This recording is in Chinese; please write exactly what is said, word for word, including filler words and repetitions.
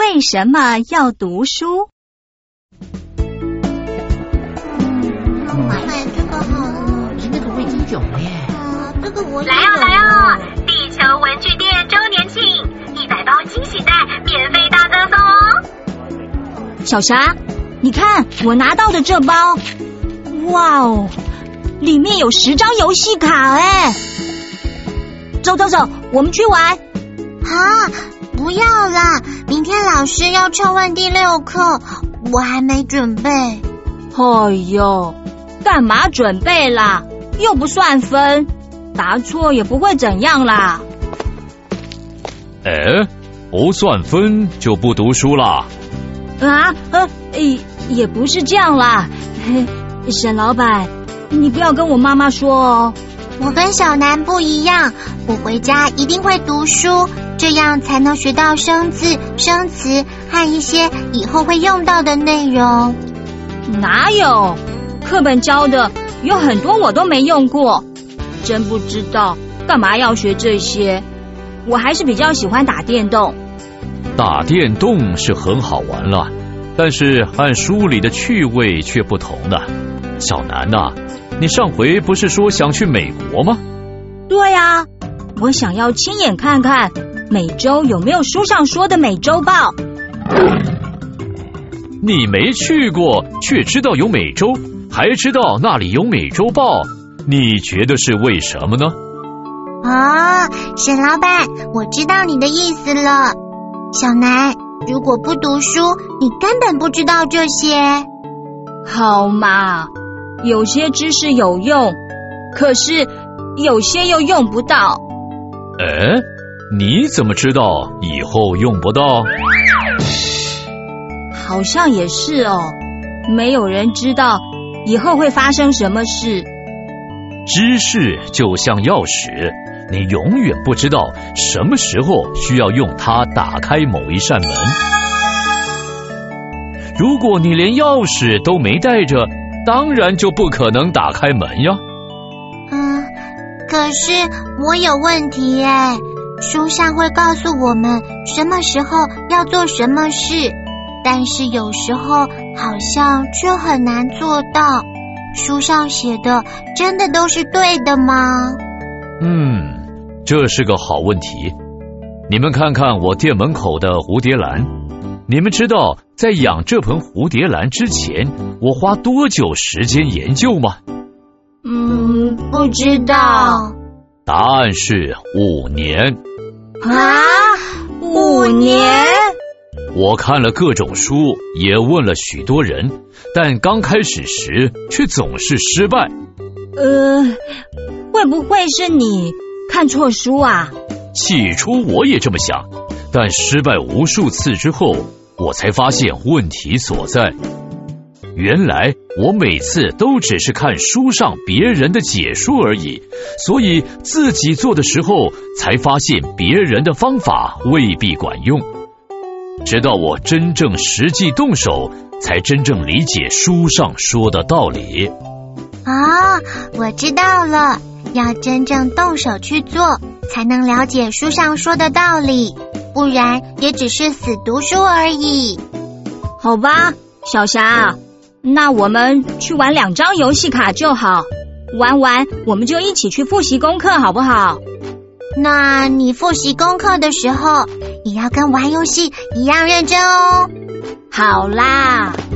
为什么要读书？ 买这个好了， 那个我已经有了耶。 啊，这个我也有。 来哦来哦！地球文具店周年庆，一百包惊喜袋免费大赠送哦！ 小霞，你看我拿到的这包，哇哦，里面有十张游戏卡哎！走走走，我们去玩。 啊，不要啦！明天老师要抽问第六课，我还没准备。 哎呦，干嘛准备啦？又不算分，答错也不会怎样啦。 哎，不算分就不读书啦？ 啊，呃，也也不是这样啦。沈老板，你不要跟我妈妈说哦。 我跟小南不一样，我回家一定会读书，这样才能学到生字、生词和一些以后会用到的内容。 哪有？课本教的有很多我都没用过，真不知道干嘛要学这些。我还是比较喜欢打电动。 打电动是很好玩了，但是按书里的趣味却不同的。小南啊，你上回不是说想去美国吗？ 对啊，我想要亲眼看看美洲有没有书上说的美洲豹。 你没去过，却知道有美洲，还知道那里有美洲豹，你觉得是为什么呢？ 啊，沈老板，我知道你的意思了。小南，如果不读书，你根本不知道这些。 好嘛，有些知识有用，可是有些又用不到。 哎，你怎么知道以后用不到？ 好像也是哦，没有人知道以后会发生什么事。 知识就像钥匙，你永远不知道什么时候需要用它打开某一扇门。如果你连钥匙都没带着，当然就不可能打开门呀。 嗯，可是我有问题耶，书上会告诉我们什么时候要做什么事，但是有时候好像却很难做到。书上写的真的都是对的吗？ 嗯，这是个好问题。你们看看我店门口的蝴蝶兰，你们知道在养这盆蝴蝶兰之前，我花多久时间研究吗？ 嗯，不知道。 答案是五年。 啊，五年？ 我看了各种书，也问了许多人，但刚开始时却总是失败。 呃，会不会是你看错书啊？ 起初我也这么想，但失败无数次之后，我才发现问题所在。原来我每次都只是看书上别人的解说而已，所以自己做的时候才发现别人的方法未必管用。直到我真正实际动手，才真正理解书上说的道理。 啊，我知道了，要真正动手去做，才能了解书上说的道理，不然也只是死读书而已。 好吧，小霞，那我们去玩两张游戏卡就好，玩完我们就一起去复习功课好不好？ 那你复习功课的时候，也要跟玩游戏一样认真哦。 好啦。